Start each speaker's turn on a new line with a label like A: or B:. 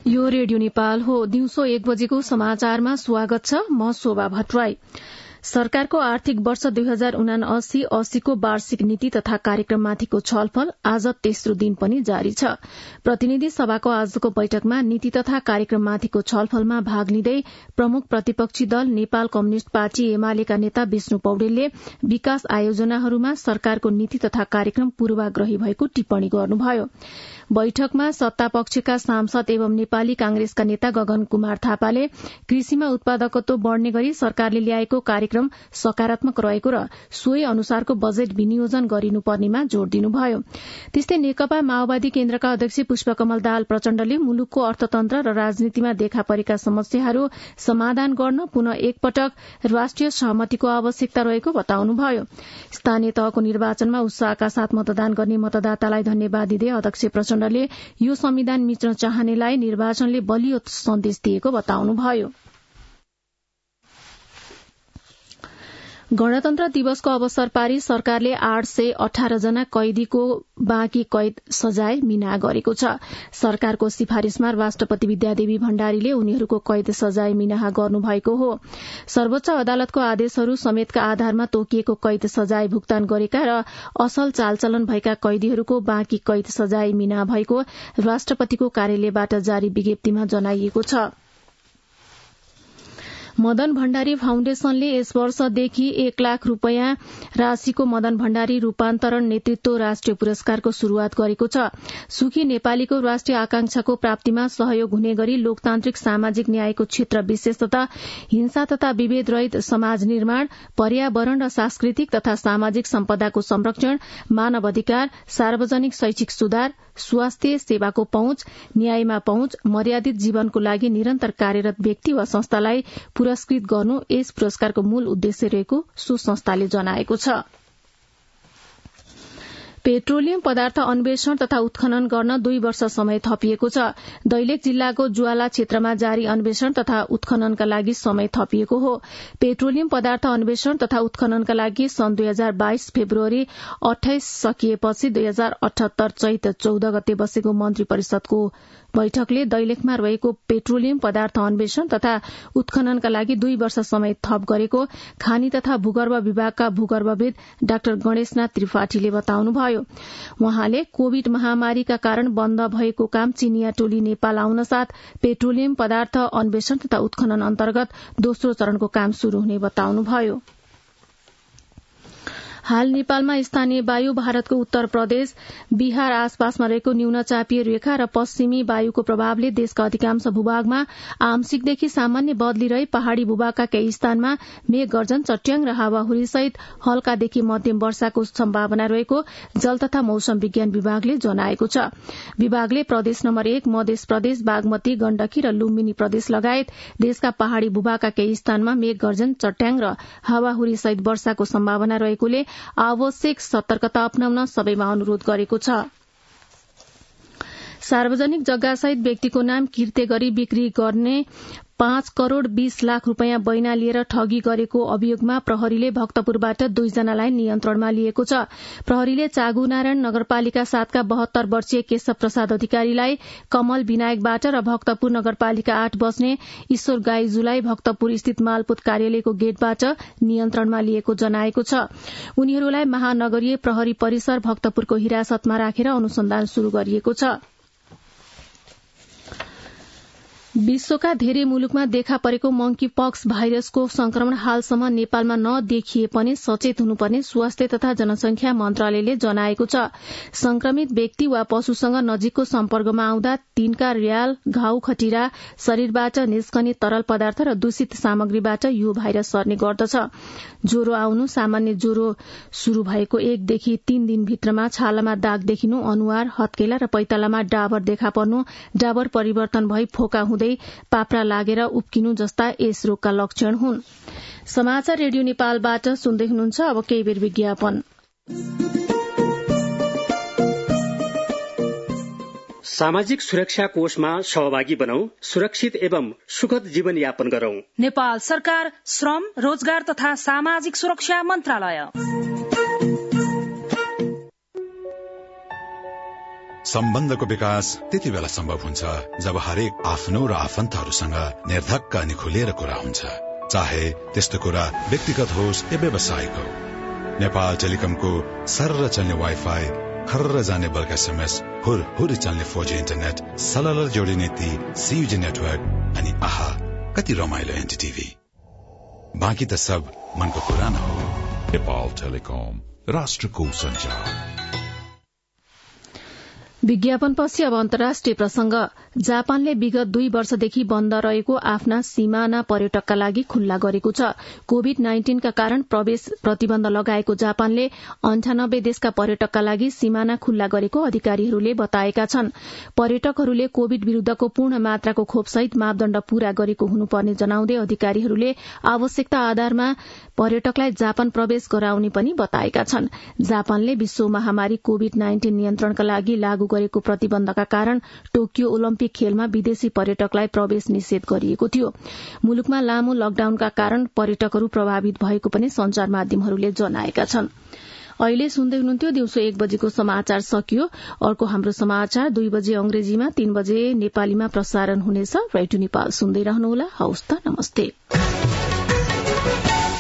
A: यो रेडियो नेपाल हो। दिउँसो 1 बजेको समाचारमा स्वागत छ। म शोभा भट्टराई। सरकारको आर्थिक वर्ष 2079-80 को वार्षिक नीति तथा कार्यक्रममाथिको छलफल आज तेस्रो दिन पनि जारी छ। प्रतिनिधि सभाको आजको बैठकमा नीति तथा कार्यक्रममाथिको छलफलमा भाग लिँदै प्रमुख प्रतिपक्षी दल नेपाल कम्युनिष्ट पार्टी एमालेका नेता विष्णु पौडेलले विकास आयोजनाहरूमा सरकारको नीति तथा कार्यक्रम पूर्वाग्रही भएको टिप्पणी गर्नुभयो। बैठकमा सत्तापक्षका सांसद एवं नेपाली कांग्रेसका नेता गगन कुमार थापाले कृषिमा उत्पादकत्व बढ़ने गरी सरकारले ल्याएको कार्यक्रम सकारात्मक रहेको र सोही अनुसारको बजेट विनियोजन गरिनुपर्नेमा जोड़ दिनुभयो। त्यस्तै नेकपा माओवादी केन्द्रका अध्यक्ष पुष्पकमल दाहाल प्रचण्डले मुलुकको अर्थतन्त्र र राजनीतिमा देखा परेका समस्याहरू समाधान गर्न पुनः एकपटक राष्ट्रिय सहमतिको आवश्यकता रहेको बताउनुभयो। स्थानीय तहको निर्वाचनमा उत्साहका साथ मतदान गर्ने मतदातालाई धन्यवाद दिँदै अध्यक्ष प्रचण्डले यो संविधान मिच्न चाहनेलाई निर्वाचनले बलियो सन्देश दिएको बताउनुभयो। गणतन्त्र दिवसको अवसर पारी सरकारले 818 जना कैदीको बाँकी कैद सजाय मिना गरेको छ। सरकारको सिफारिशमा राष्ट्रपति विद्यादेवी भण्डारीले उनीहरूको कैद सजाय मिनाहा गर्नुभएको हो। सर्वोच्च अदालतको आदेशहरू समेतका आधारमा तोकिएको कैद सजाय भुक्तान गरेका र असल चालचलन भएका कैदीहरूको बाँकी कैद सजाय मिना भएको राष्ट्रपतिको कार्यालयबाट जारी विज्ञप्तिमा जनाइएको छ। मदन भण्डारी फाउण्डेशनले यस वर्षदेखि 1 लाख रूपियाँ राशिको मदन भण्डारी रूपान्तरण नेतृत्व राष्ट्रिय पुरस्कारको शुरूआत गरेको छ। सुखी नेपालीको राष्ट्रिय आकांक्षाको प्राप्तिमा सहयोग हुने गरी लोकतान्त्रिक सामाजिक न्यायको क्षेत्र विशेष तथा हिंसा तथा विभेद रहित समाज निर्माण, पर्यावरण र सांस्कृतिक तथा सामाजिक सम्पदाको संरक्षण, मानव अधिकार, सार्वजनिक शैक्षिक सुधार, स्वास्थ्य सेवाको पहुँच, न्यायमा पहुँच, मर्यादित जीवनको लागि निरन्तर कार्यरत व्यक्ति वा संस्थालाई पुरस्कृत गर्नु यस पुरस्कारको मूल उद्देश्य रहेको सो संस्थाले जनाएको छ। पेट्रोलियम पदार्थ अन्वेषण तथा उत्खनन गर्न 2 वर्ष समय थपिएको छ। दैलेख जिल्लाको ज्वाला क्षेत्रमा जारी अन्वेषण तथा उत्खननका लागि समय थपिएको हो। पेट्रोलियम पदार्थ अन्वेषण तथा उत्खननका लागि सन् 2022 फेब्रुअरी 28 सकिएपछि 2078 चैत 14 गते बसेको मन्त्री परिषदको बैठकले दैलेखमा रहेको पेट्रोलियम पदार्थ अन्वेषण तथा उत्खननका लागि 2 वर्ष समय थप गरेको खानी तथा भूगर्भ विभागका भूगर्भविद डाक्टर गणेशनाथ त्रिपाठीले बताउनुभयो। उहाँले कोविड महामारीका कारण बन्द भएको काम चिनिया टोली नेपाल आउन साथ पेट्रोलियम पदार्थ अन्वेषण तथा उत्खनन अन्तर्गत दोस्रो चरणको काम शुरू हुने बताउनुभयो। हाल नेपालमा स्थानीय वायु भारतको उत्तर प्रदेश, बिहार आसपासमा रहेको न्यूनचापीय रेखा र पश्चिमी वायुको प्रभावले देशका अधिकांश भूभागमा आंशिकदेखि सामान्य बदली रही पहाड़ी भूभागका केही स्थानमा मेघ गर्जन, चट्याङ र हावाहुरी सहित हल्कादेखि मध्यम वर्षाको सम्भावना रहेको जल तथा मौसम विज्ञान विभागले जनाएको छ। विभागले प्रदेश नम्बर 1 मध्य प्रदेश, बागमती, गण्डकी र लुम्बिनी प्रदेश लगायत देशका पहाड़ी भूभागका केही स्थानमा मेघ गर्जन, चट्याङ र हावाहुरी सहित वर्षाको सम्भावना रहेकोले आवश्यक सतर्कता अपनाउन सबैमा अनुरोध गरेको छ। सार्वजनिक जग्गासहित व्यक्तिको नाम किर्ते गरी बिक्री गर्ने 5 करोड़ 20 लाख रूपियाँ बैना लिएर ठगी गरेको अभियोगमा प्रहरीले भक्तपुरबाट 2 जनालाई नियन्त्रणमा लिएको छ। प्रहरीले चागुनारायण नगरपालिका 7 का 72 वर्षीय केशव प्रसाद अधिकारीलाई कमल विनायकबाट र भक्तपुर नगरपालिका 8 बस्ने ईश्वर गाईजुलाई भक्तपुर स्थित मालपोत कार्यालयको गेटबाट नियन्त्रणमा लिएको जनाएको छ। उनीहरूलाई महानगरीय प्रहरी परिसर भक्तपुरको हिरासतमा राखेर अनुसन्धान शुरू गरिएको छ। विश्वका धेरै मुलुकमा देखा परेको मंकी पक्स भाइरसको संक्रमण हालसम्म नेपालमा नदेखिए पनि सचेत हुनुपर्ने स्वास्थ्य तथा जनसंख्या मन्त्रालयले जनाएको छ। संक्रमित व्यक्ति वा पशुसँग नजिकको सम्पर्कमा आउँदा तिनका र्याल, घाउ, खटिरा, शरीरबाट निस्कने तरल पदार्थ र दूषित सामग्रीबाट यो भाइरस सर्ने गर्दछ। ज्वरो आउनु, सामान्य ज्वरो शुरू भएको 1 देखि 3 दिनभित्रमा छालामा दाग देखिनु, अनुहार, हत्केला र पैतालामा डाबर देखा पर्नु, डाबर परिवर्तन भई फोका हुँदै पाप्रा लागेर उब्किनु जस्ता यस रोगका लक्षण हुन्। समाचार रेडियो नेपालबाट सुन्दै हुनुहुन्छ। अब केही बेर विज्ञापन।
B: सामाजिक सुरक्षा कोषमा सहभागी बनौं, सुरक्षित एवं सुखद जीवन यापन गरौं।
C: नेपाल सरकार श्रम, रोजगार तथा सामाजिक सुरक्षा मन्त्रालय।
D: सम्बन्धको विकास त्यति बेला सम्भव हुन्छ जब हरेक आफ्नो र आफन्तहरूसँग निर्धक्क अनि खुलेर कुरा हुन्छ, चाहे त्यस्तो कुरा व्यक्तिगत होस् या व्यावसायिक हो। नेपाल टेलिकमको सर्र चल्ने वाइफाई, खर्र जाने बल्क एसएमएस, हुर चल्ने 4G इन्टरनेट, सलल जोडिने ती CUG नेटवर्क अनि आहा कति रमाइलो एनटीटीभी। बाँकी त सब मनको कुरा न हो।
E: नेपाल टेलिकम, राष्ट्रको सञ्चार।
A: विज्ञापनपछि अब अन्तर्राष्ट्रिय प्रसंग। जापानले विगत 2 वर्षदेखि बन्द रहेको आफ्ना सीमाना पर्यटकका लागि खुल्ला गरेको छ। कोभिड-19 का कारण प्रवेश प्रतिबन्ध लगाएको जापानले 98 देशका पर्यटकका लागि सीमाना खुल्ला गरेको अधिकारीहरूले बताएका छन्। पर्यटकहरूले कोविड विरूद्धको पूर्ण मात्राको खोपसहित मापदण्ड पूरा गरेको हुनुपर्ने जनाउँदै अधिकारीहरूले आवश्यकता आधारमा पर्यटकलाई जापान प्रवेश गराउने पनि बताएका छन्। जापानले विश्व महामारी कोभिड-19 नियन्त्रणका लागि लागू गरेको प्रतिबन्धका कारण टोकियो ओलम्पिक खेलमा विदेशी पर्यटकलाई प्रवेश निषेध गरिएको थियो। मुलुकमा लामो लकडाउनका कारण पर्यटकहरू प्रभावित भएको पनि संचार माध्यमहरूले जनाएका छन्। अहिले सुन्दै हुनुहुन्थ्यो दिउँसो 1 बजेको समाचार सकियो। अर्को हाम्रो समाचार 2 बजे अंग्रेजीमा, 3 बजे नेपालीमा प्रसारण हुनेछ। रेडियो नेपाल सुन्दै रहनुहोला। हवस् त, नमस्ते।